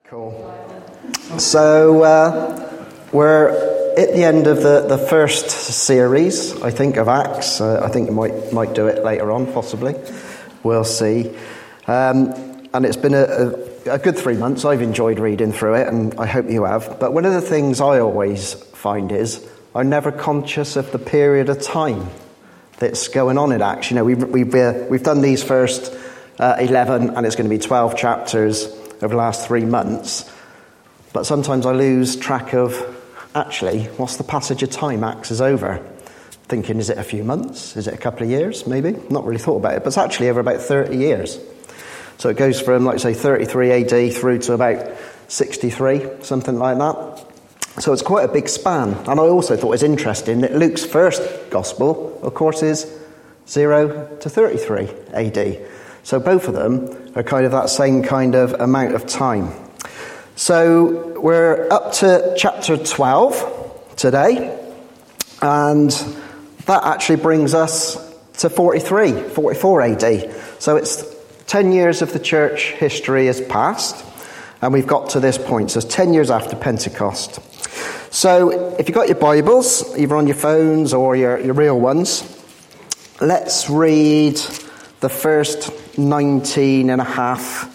Cool. So we're at the end of the first series, I think, of Acts. I think you might do it later on, possibly. We'll see. And it's been a good 3 months. I've enjoyed reading through it, and I hope you have. But one of the things I always find is I'm never conscious of the period of time that's going on in Acts. You know, we've done these first 11, and it's going to be 12 chapters over the last 3 months, but sometimes I lose track of, actually, what's the passage of time Acts is over? Thinking, is it a few months? Is it a couple of years, maybe? Not really thought about it, but it's actually over about 30 years. So it goes from, like say, 33 AD through to about 63, something like that. So it's quite a big span. And I also thought it was interesting that Luke's first gospel, of course, is 0 to 33 AD. So both of them are kind of that same kind of amount of time. So we're up to chapter 12 today, and that actually brings us to 44 AD. So it's 10 years of the church history has passed, and we've got to this point. So it's 10 years after Pentecost. So if you've got your Bibles, either on your phones or your real ones, let's read the first 19 and a half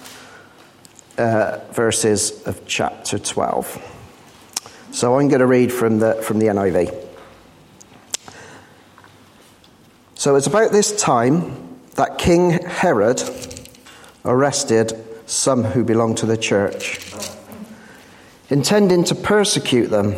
verses of chapter 12. So I'm going to read from the NIV. So it's about this time that King Herod arrested some who belonged to the church, intending to persecute them.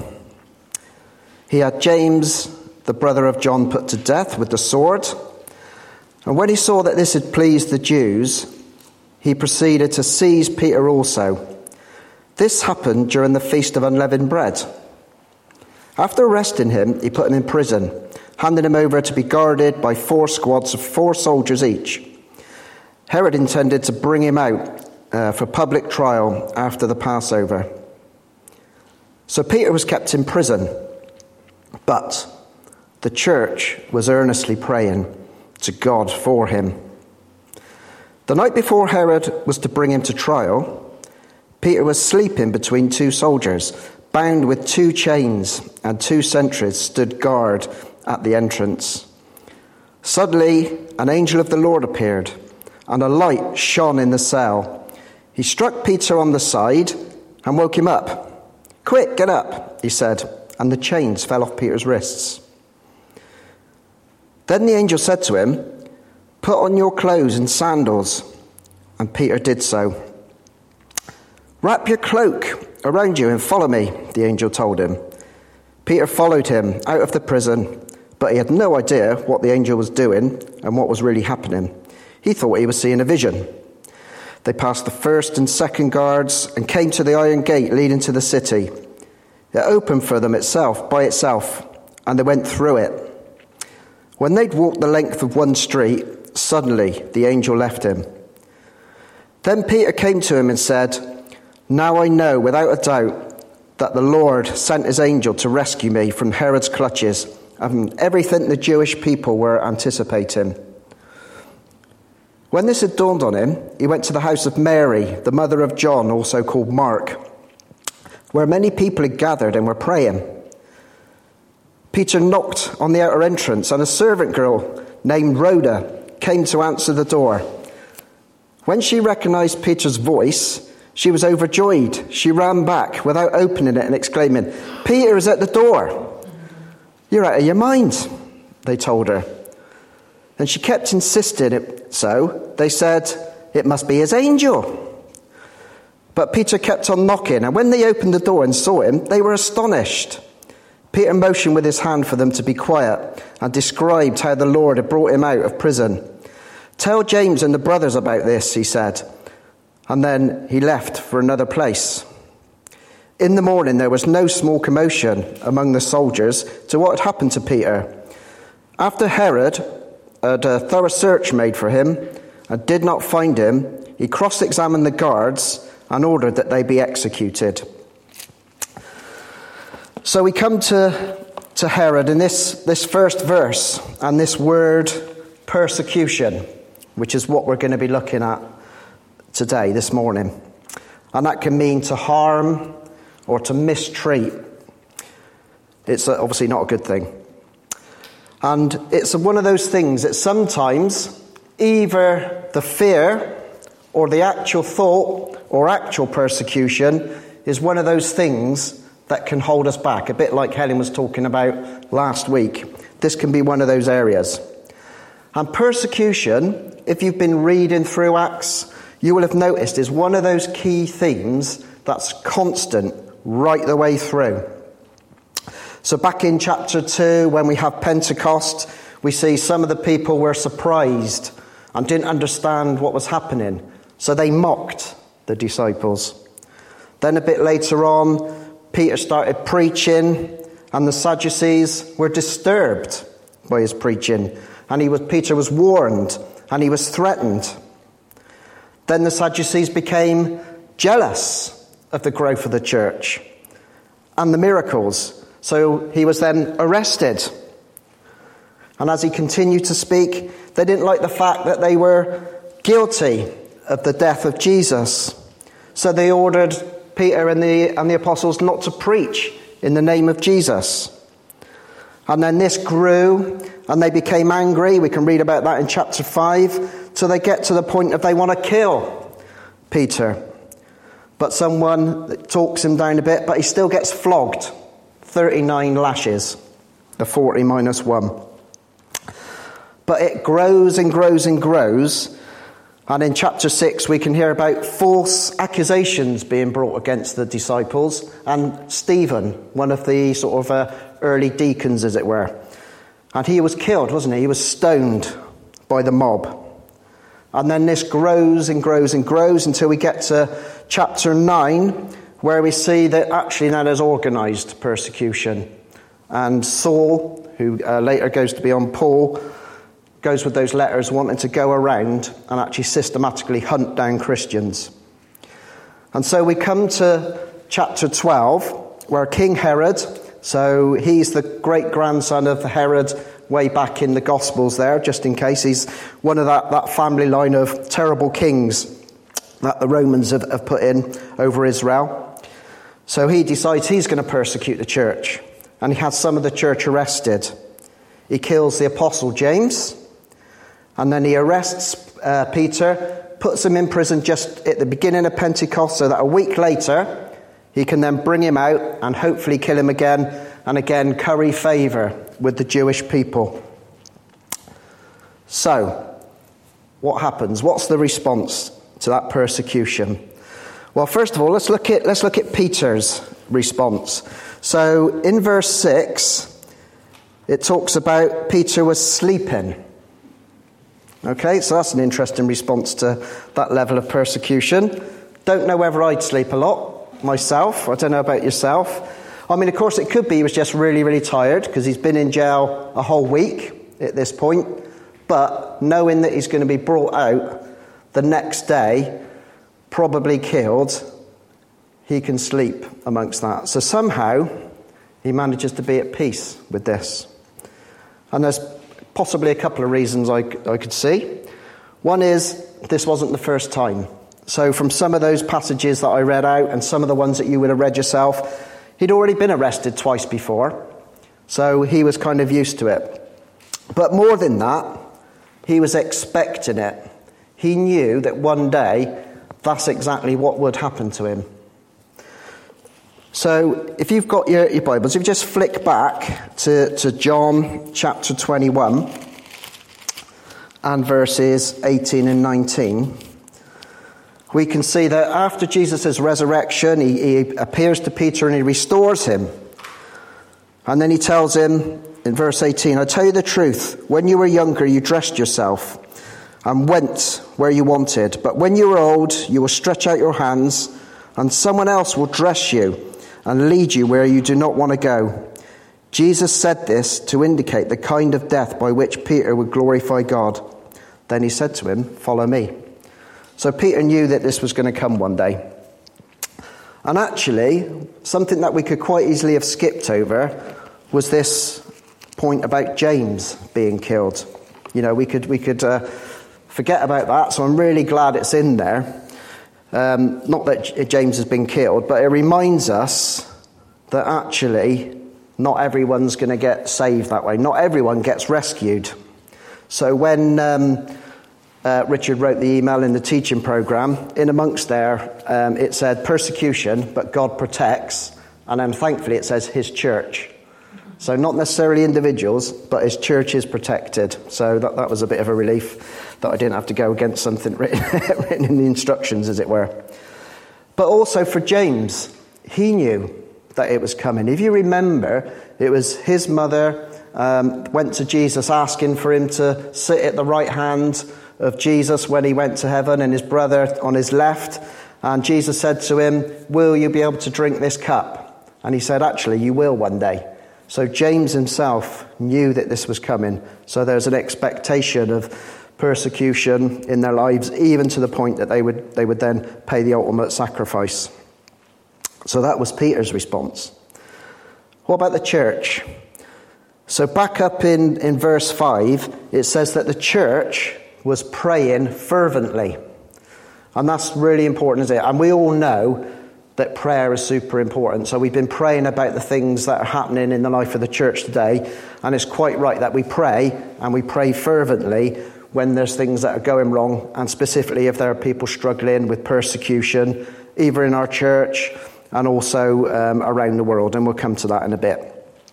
He had James, the brother of John, put to death with the sword. And when he saw that this had pleased the Jews, he proceeded to seize Peter also. This happened during the Feast of Unleavened Bread. After arresting him, he put him in prison, handing him over to be guarded by 4 squads of 4 soldiers each. Herod intended to bring him out for public trial after the Passover. So Peter was kept in prison, but the church was earnestly praying to God for him. The night before Herod was to bring him to trial, Peter was sleeping between 2 soldiers, bound with 2 chains, and 2 sentries stood guard at the entrance. Suddenly, an angel of the Lord appeared, and a light shone in the cell. He struck Peter on the side and woke him up. "Quick, get up," he said, and the chains fell off Peter's wrists. Then the angel said to him, "Put on your clothes and sandals." And Peter did so. "Wrap your cloak around you and follow me," the angel told him. Peter followed him out of the prison, but he had no idea what the angel was doing and what was really happening. He thought he was seeing a vision. They passed the first and second guards and came to the iron gate leading to the city. It opened for them by itself, and they went through it. When they'd walked the length of one street, suddenly the angel left him. Then Peter came to him and said, "Now I know without a doubt that the Lord sent his angel to rescue me from Herod's clutches and everything the Jewish people were anticipating." When this had dawned on him, he went to the house of Mary, the mother of John, also called Mark, where many people had gathered and were praying. Peter knocked on the outer entrance, and a servant girl named Rhoda came to answer the door. When she recognized Peter's voice, she was overjoyed. She ran back without opening it and exclaiming, "Peter is at the door." "You're out of your mind," they told her. And she kept insisting it so. They said, "It must be his angel." But Peter kept on knocking, and when they opened the door and saw him, they were astonished. Peter motioned with his hand for them to be quiet and described how the Lord had brought him out of prison. "Tell James and the brothers about this," he said. And then he left for another place. In the morning there was no small commotion among the soldiers to what had happened to Peter. After Herod had a thorough search made for him and did not find him, he cross-examined the guards and ordered that they be executed. So we come to Herod in this first verse and this word persecution, which is what we're going to be looking at today, this morning. And that can mean to harm or to mistreat. It's obviously not a good thing. And it's one of those things that sometimes either the fear or the actual thought or actual persecution is one of those things that can hold us back. A bit like Helen was talking about last week. This can be one of those areas. And persecution, if you've been reading through Acts, you will have noticed is one of those key themes that's constant right the way through. So back in chapter 2, when we have Pentecost, we see some of the people were surprised and didn't understand what was happening. So they mocked the disciples. Then a bit later on, Peter started preaching, and the Sadducees were disturbed by his preaching. And Peter was warned, and he was threatened. Then the Sadducees became jealous of the growth of the church and the miracles. So he was then arrested. And as he continued to speak, they didn't like the fact that they were guilty of the death of Jesus. So they ordered Peter and the apostles not to preach in the name of Jesus. And then this grew, and they became angry. We can read about that in chapter 5. So they get to the point of they want to kill Peter. But someone talks him down a bit, but he still gets flogged. 39 lashes, the 40 minus 1. But it grows and grows and grows. And in chapter 6, we can hear about false accusations being brought against the disciples. And Stephen, one of the sort of early deacons, as it were. And he was killed, wasn't he? He was stoned by the mob. And then this grows and grows and grows until we get to chapter 9, where we see that actually now there's organised persecution. And Saul, who later goes to be on Paul, goes with those letters wanting to go around and actually systematically hunt down Christians. And so we come to chapter 12, where King Herod, so he's the great-grandson of Herod way back in the Gospels there, just in case. He's one of that family line of terrible kings that the Romans have put in over Israel. So he decides he's going to persecute the church. And he has some of the church arrested. He kills the apostle James. And then he arrests Peter, puts him in prison just at the beginning of Pentecost, so that a week later he can then bring him out and hopefully kill him again, and again curry favour with the Jewish people. So, what happens? What's the response to that persecution? Well, first of all, let's look at Peter's response. So, in verse 6, it talks about Peter was sleeping. Okay, so that's an interesting response to that level of persecution. Don't know whether I'd sleep a lot myself. I don't know about yourself. I mean, of course, it could be he was just really, really tired because he's been in jail a whole week at this point. But knowing that he's going to be brought out the next day, probably killed, he can sleep amongst that. So somehow he manages to be at peace with this. And there's possibly a couple of reasons I could see. One is this wasn't the first time. So from some of those passages that I read out and some of the ones that you would have read yourself, he'd already been arrested twice before. So he was kind of used to it. But more than that, he was expecting it. He knew that one day that's exactly what would happen to him. So if you've got your Bibles, if you just flick back to John chapter 21 and verses 18 and 19, we can see that after Jesus' resurrection, he appears to Peter and he restores him. And then he tells him in verse 18, I tell you the truth, when you were younger, you dressed yourself and went where you wanted. But when you are old, you will stretch out your hands and someone else will dress you and lead you where you do not want to go. Jesus said this to indicate the kind of death by which Peter would glorify God. Then he said to him, follow me. So Peter knew that this was going to come one day. And actually, something that we could quite easily have skipped over was this point about James being killed. You know, we could forget about that, so I'm really glad it's in there. Not that James has been killed, but it reminds us that actually not everyone's going to get saved that way. Not everyone gets rescued. So when Richard wrote the email in the teaching program, in amongst there, it said persecution, but God protects. And then thankfully it says his church. So not necessarily individuals, but his church is protected. So that was a bit of a relief that I didn't have to go against something written in the instructions, as it were. But also for James, he knew that it was coming. If you remember, it was his mother went to Jesus asking for him to sit at the right hand of Jesus when he went to heaven, and his brother on his left. And Jesus said to him, "Will you be able to drink this cup?" And he said, "Actually, you will one day." So James himself knew that this was coming. So there's an expectation of persecution in their lives, even to the point that they would then pay the ultimate sacrifice. So that was Peter's response. What about the church? So back up in verse 5, it says that the church was praying fervently. And that's really important, isn't it? And we all know that prayer is super important. So we've been praying about the things that are happening in the life of the church today. And it's quite right that we pray, and we pray fervently when there's things that are going wrong, and specifically if there are people struggling with persecution, either in our church and also around the world. And we'll come to that in a bit.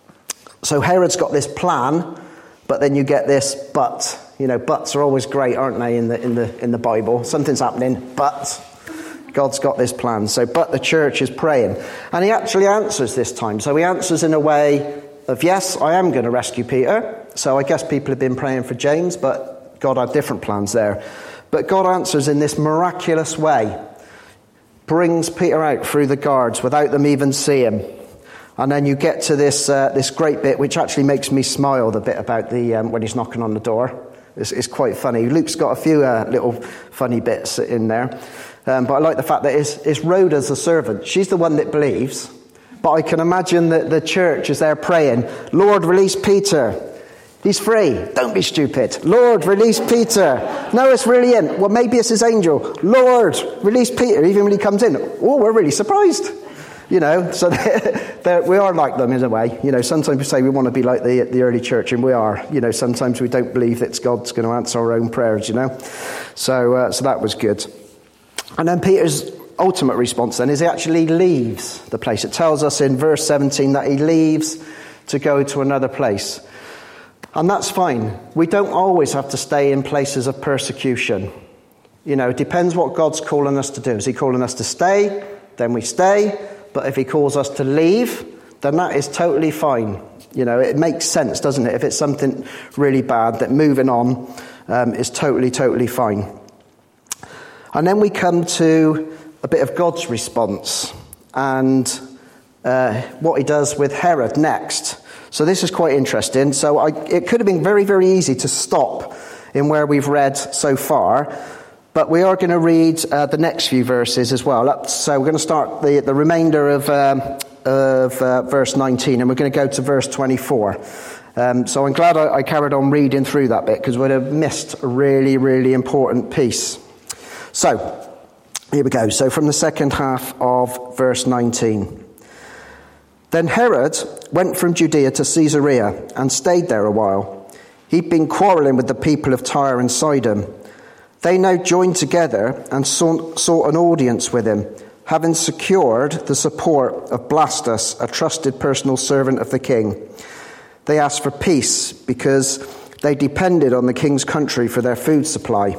So Herod's got this plan, but then you get this but. You know, buts are always great, aren't they, in the Bible? Something's happening, but God's got this plan. So, but the church is praying. And he actually answers this time. So he answers in a way of, yes, I am going to rescue Peter. So I guess people have been praying for James, but God had different plans there. But God answers in this miraculous way. Brings Peter out through the guards without them even seeing. And then you get to this great bit, which actually makes me smile, the bit about the when he's knocking on the door. It's quite funny. Luke's got a few little funny bits in there. But I like the fact that it's Rhoda's the servant. She's the one that believes. But I can imagine that the church is there praying, "Lord, release Peter. He's free. Don't be stupid. Lord, release Peter. No, it's really him. Well, maybe it's his angel. Lord, release Peter," even when he comes in. Oh, we're really surprised. You know, so we are like them in a way. You know, sometimes we say we want to be like the early church, and we are. You know, sometimes we don't believe that God's going to answer our own prayers, you know. So that was good. And then Peter's ultimate response then is he actually leaves the place. It tells us in verse 17 that he leaves to go to another place. And that's fine. We don't always have to stay in places of persecution. You know, it depends what God's calling us to do. Is he calling us to stay? Then we stay. But if he calls us to leave, then that is totally fine. You know, it makes sense, doesn't it? If it's something really bad, that moving on is totally, totally fine. And then we come to a bit of God's response and what he does with Herod next. So this is quite interesting. So it could have been very, very easy to stop in where we've read so far. But we are going to read the next few verses as well. So we're going to start the remainder of verse 19, and we're going to go to verse 24. So I'm glad I carried on reading through that bit, because we'd have missed a really, really important piece. So, here we go. So from the second half of verse 19. Then Herod went from Judea to Caesarea and stayed there a while. He'd been quarrelling with the people of Tyre and Sidon. They now joined together and sought an audience with him, having secured the support of Blastus, a trusted personal servant of the king. They asked for peace because they depended on the king's country for their food supply.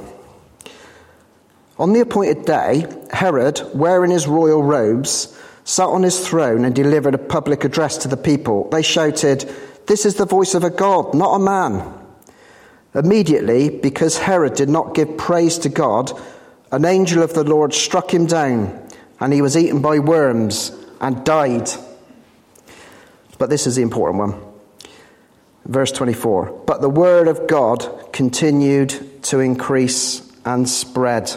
On the appointed day, Herod, wearing his royal robes, sat on his throne and delivered a public address to the people. They shouted, "This is the voice of a god, not a man." Immediately, because Herod did not give praise to God, an angel of the Lord struck him down, and he was eaten by worms and died. But this is the important one. Verse 24. But the word of God continued to increase and spread.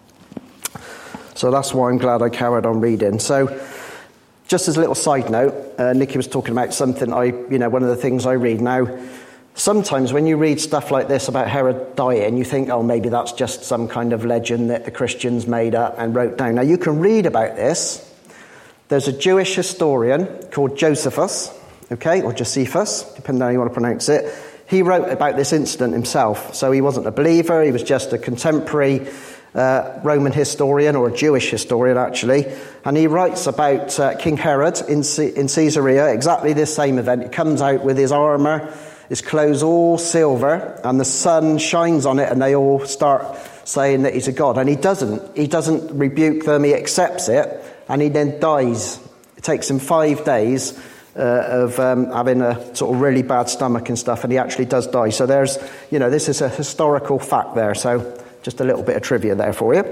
So that's why I'm glad I carried on reading. So just as a little side note, Nikki was talking about something one of the things I read now. sometimes when you read stuff like this about Herod dying, you think, oh, maybe that's just some kind of legend that the Christians made up and wrote down. Now, you can read about this. There's a Jewish historian called Josephus, okay, or Josephus, depending on how you want to pronounce it. He wrote about this incident himself. So he wasn't a believer. He was just a contemporary Roman historian, or a Jewish historian, actually. And he writes about King Herod in Caesarea, exactly this same event. He comes out with his armour, his clothes all silver, and the sun shines on it, and they all start saying that he's a god. And he doesn't rebuke them. He accepts it, and he then dies. It takes him 5 days of having a sort of really bad stomach and stuff, and he actually does die. So there's, this is a historical fact there. So just a little bit of trivia there for you.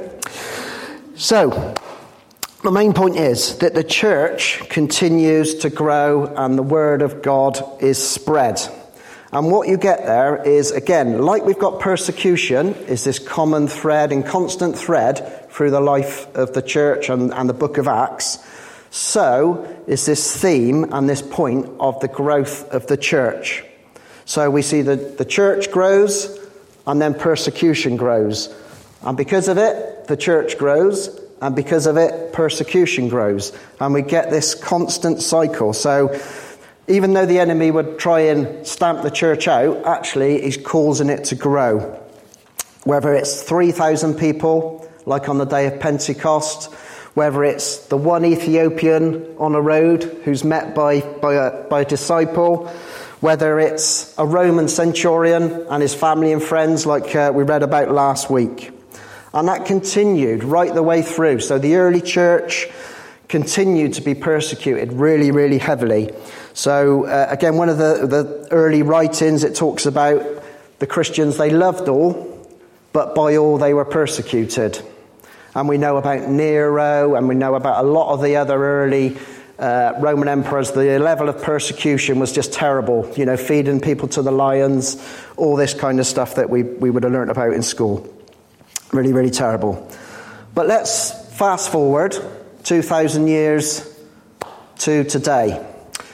So the main point is that the church continues to grow and the word of God is spread. And what you get there is, again, like we've got persecution, is this common thread and constant thread through the life of the church and the book of Acts. So is this theme and this point of the growth of the church. So we see that the church grows and then persecution grows. And because of it, the church grows, and because of it, persecution grows. And we get this constant cycle. So even though the enemy would try and stamp the church out, actually he's causing it to grow. Whether it's 3,000 people, like on the day of Pentecost, whether it's the one Ethiopian on a road who's met by a disciple, whether it's a Roman centurion and his family and friends like we read about last week. And that continued right the way through. So the early church continued to be persecuted really, really heavily. So again, one of the early writings, it talks about the Christians, they loved all, but by all they were persecuted. And we know about Nero, and we know about a lot of the other early Roman emperors. The level of persecution was just terrible. Feeding people to the lions, all this kind of stuff that we would have learnt about in school. Really, really terrible. But let's fast forward 2,000 years to today.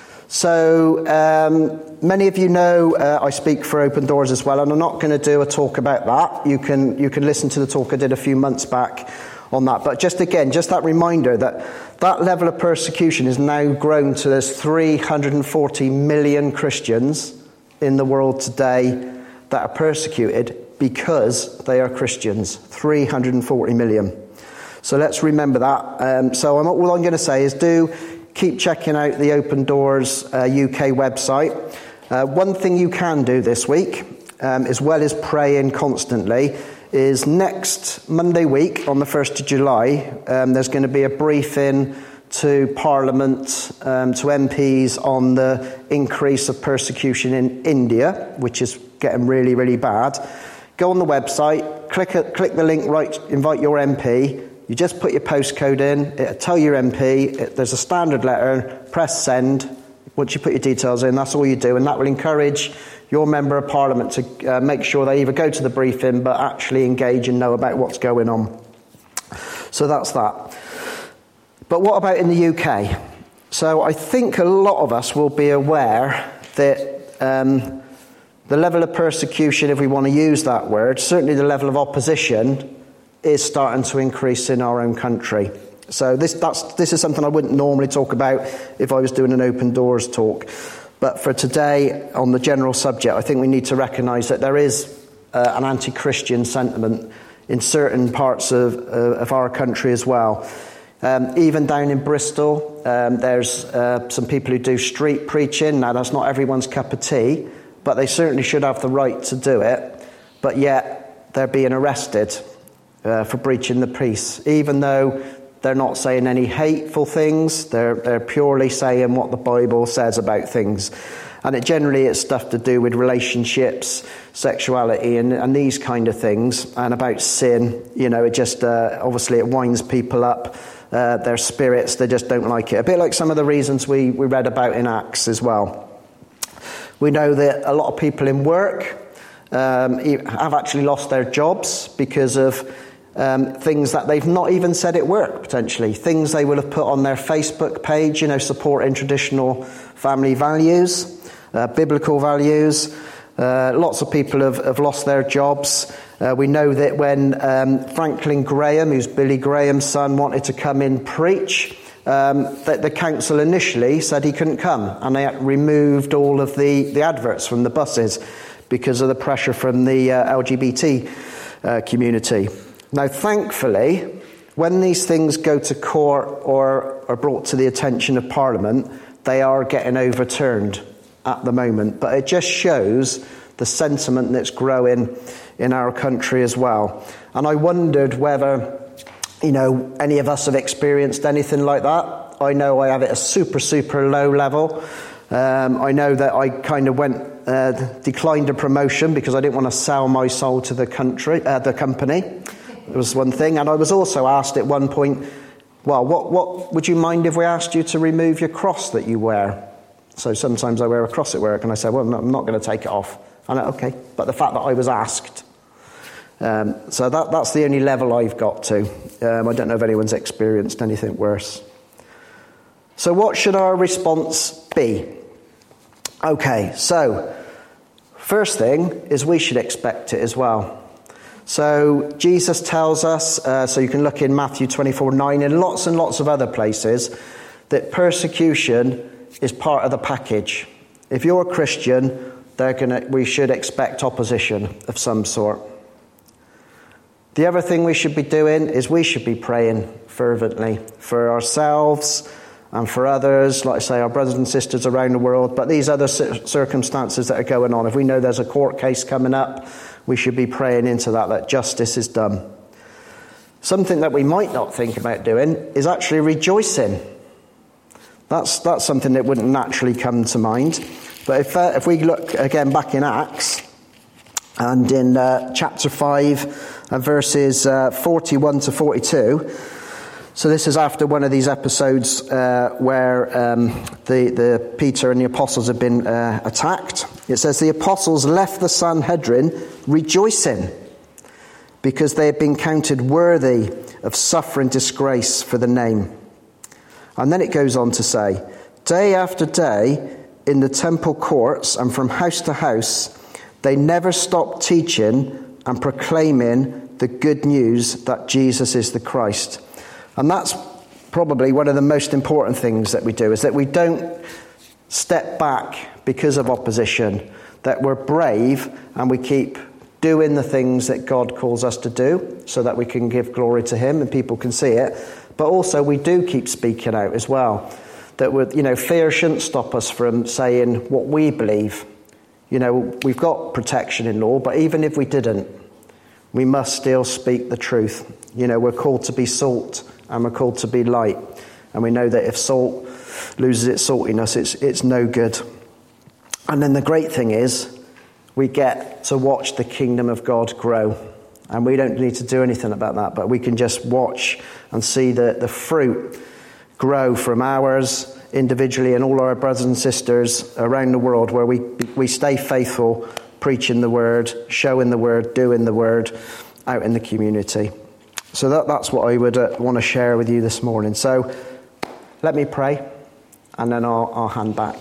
So many of you know I speak for Open Doors as well, and I'm not going to do a talk about that. You can listen to the talk I did a few months back on that. But just that reminder that level of persecution is now grown to there's 340 million Christians in the world today that are persecuted because they are Christians. 340 million. So let's remember that. All I'm going to say is do keep checking out the Open Doors UK website. One thing you can do this week, as well as praying constantly, is next Monday week on the 1st of July, there's going to be a briefing to Parliament, to MPs on the increase of persecution in India, which is getting really, really bad. Go on the website, click the link, invite your MP. You just put your postcode in, it'll tell your MP, there's a standard letter, press send. Once you put your details in, that's all you do, and that will encourage your Member of Parliament to make sure they either go to the briefing but actually engage and know about what's going on. So that's that. But what about in the UK? So I think a lot of us will be aware that the level of persecution, if we want to use that word, certainly the level of opposition is starting to increase in our own country. So this is something I wouldn't normally talk about if I was doing an Open Doors talk. But for today, on the general subject, I think we need to recognise that there is an anti-Christian sentiment in certain parts of our country as well. Even down in Bristol, there's some people who do street preaching. Now, that's not everyone's cup of tea, but they certainly should have the right to do it. But yet, they're being arrested for breaching the peace, even though they're not saying any hateful things. They're purely saying what the Bible says about things. And it's stuff to do with relationships, sexuality, and these kind of things, and about sin. It just, obviously it winds people up, their spirits, they just don't like it. A bit like some of the reasons we read about in Acts as well. We know that a lot of people in work have actually lost their jobs because of things that they've not even said at work, potentially. Things they will have put on their Facebook page, supporting traditional family values, biblical values. Lots of people have lost their jobs. We know that when Franklin Graham, who's Billy Graham's son, wanted to come in preach, that the council initially said he couldn't come, and they removed all of the adverts from the buses because of the pressure from the LGBT community. Now, thankfully, when these things go to court or are brought to the attention of Parliament, they are getting overturned at the moment. But it just shows the sentiment that's growing in our country as well. And I wondered whether, any of us have experienced anything like that. I know I have it at a super, super low level. I know that I kind of declined a promotion because I didn't want to sell my soul to the company. It was one thing. And I was also asked at one point, well, what would you mind if we asked you to remove your cross that you wear? So sometimes I wear a cross at work, and I say, well, no, I'm not going to take it off. And okay, but the fact that I was asked. So that's the only level I've got to. I don't know if anyone's experienced anything worse. So what should our response be? Okay, so first thing is we should expect it as well. So Jesus tells us, so you can look in Matthew 24:9 and lots of other places, that persecution is part of the package. If you're a Christian, we should expect opposition of some sort. The other thing we should be doing is we should be praying fervently for ourselves and for others, like I say, our brothers and sisters around the world, but these other circumstances that are going on. If we know there's a court case coming up, we should be praying into that justice is done. Something that we might not think about doing is actually rejoicing. That's something that wouldn't naturally come to mind. But if we look again back in Acts, and in chapter 5 and verses 41 to 42, so this is after one of these episodes where the Peter and the apostles have been attacked. It says, the apostles left the Sanhedrin rejoicing because they had been counted worthy of suffering disgrace for the name. And then it goes on to say, day after day in the temple courts and from house to house, they never stopped teaching and proclaiming the good news that Jesus is the Christ. And that's probably one of the most important things that we do, is that we don't step back because of opposition, that we're brave and we keep doing the things that God calls us to do so that we can give glory to him and people can see it. But also we do keep speaking out as well. That fear shouldn't stop us from saying what we believe. We've got protection in law, but even if we didn't, we must still speak the truth. We're called to be salt and we're called to be light. And we know that if salt loses its saltiness, it's no good. And then the great thing is we get to watch the kingdom of God grow. And we don't need to do anything about that, but we can just watch and see the fruit grow from ours individually and all our brothers and sisters around the world, where we stay faithful, preaching the word, showing the word, doing the word out in the community. So that's what I would want to share with you this morning. So let me pray and then I'll hand back.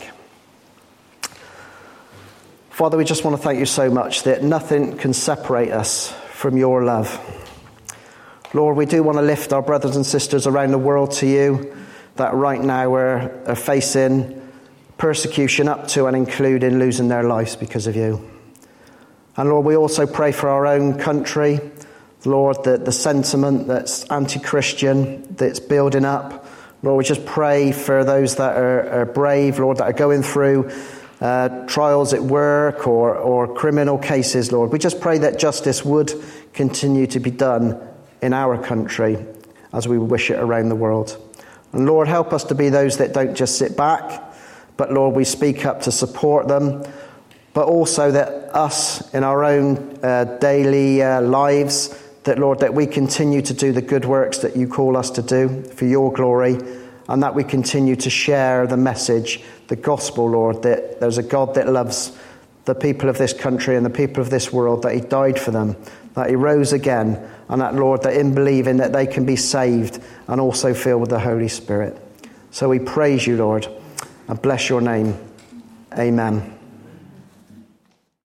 Father, we just want to thank you so much that nothing can separate us from your love. Lord, we do want to lift our brothers and sisters around the world to you that right now are facing persecution up to and including losing their lives because of you. And Lord, we also pray for our own country. Lord, that the sentiment that's anti-Christian, that's building up. Lord, we just pray for those that are brave, Lord, that are going through trials at work or criminal cases, Lord. We just pray that justice would continue to be done in our country as we wish it around the world. And Lord, help us to be those that don't just sit back, but Lord, we speak up to support them, but also that us in our own daily lives, that Lord, that we continue to do the good works that you call us to do for your glory, and that we continue to share the message, the gospel, Lord, that there's a God that loves the people of this country and the people of this world, that he died for them, that he rose again, and that, Lord, that in believing that they can be saved and also filled with the Holy Spirit. So we praise you, Lord, and bless your name. Amen.